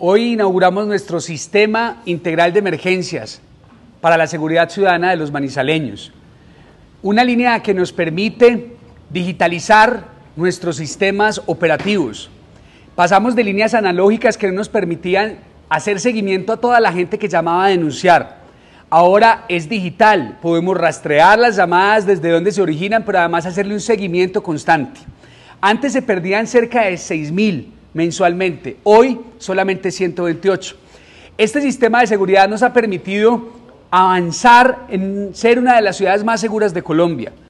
Hoy inauguramos nuestro Sistema Integral de Emergencias para la Seguridad Ciudadana de los manizaleños. Una línea que nos permite digitalizar nuestros sistemas operativos. Pasamos de líneas analógicas que no nos permitían hacer seguimiento a toda la gente que llamaba a denunciar. Ahora es digital, podemos rastrear las llamadas desde donde se originan, pero además hacerle un seguimiento constante. Antes se perdían cerca de 6.000 mensualmente, hoy solamente 128. Este sistema de seguridad nos ha permitido avanzar en ser una de las ciudades más seguras de Colombia.